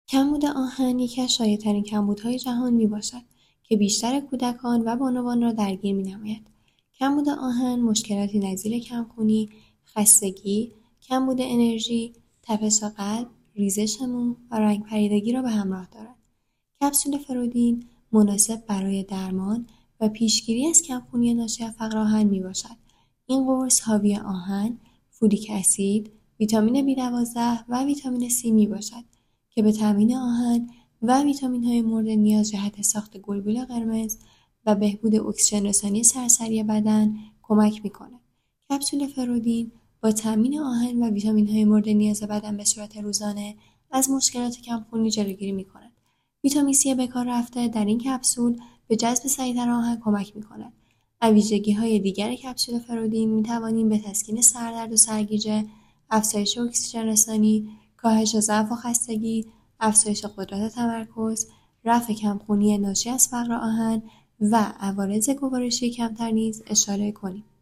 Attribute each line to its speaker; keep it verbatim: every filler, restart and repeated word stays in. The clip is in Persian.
Speaker 1: کمبود آهن یکی از شایع‌ترین کمبودهای جهان میباشد که بیشتر کودکان و بانوان را درگیر می‌نماید. کمبود آهن مشکلاتی نظیر کمخونی، خستگی، کمبود انرژی، تپش قلب، ریزش مو و رنگ پریدگی را به همراه دارد. کپسول فرودین مناسب برای درمان و پیشگیری از کمخونی ناشی از فقر آهن میباشد. این قرص حاوی آهن، فولیک اسید، ویتامین بی دوازده و ویتامین سی میباشد که به تامین آهن و ویتامین‌های مورد نیاز جهت ساخت گلبول قرمز و بهبود اکسیژن رسانی سرسری بدن کمک می‌کند. کپسول فرودین با تامین آهن و ویتامین‌های مورد نیاز بدن به صورت روزانه از مشکلات کمخونی جلوگیری می‌کند. ویتامین سی به کار رفته در این کپسول به جذب سریع‌تر آهن کمک می‌کند. از ویژگی‌های دیگر کپسول فرودین می‌توانیم به تسکین سردرد و سرگیجه، افزایش اکسیژن رسانی، کاهش ضعف و خستگی، افزایش قدرت تمرکز، رفع کمخونی ناشی از فقر آهن و عوارض گوارشی کمتر نیز اشاره کنیم.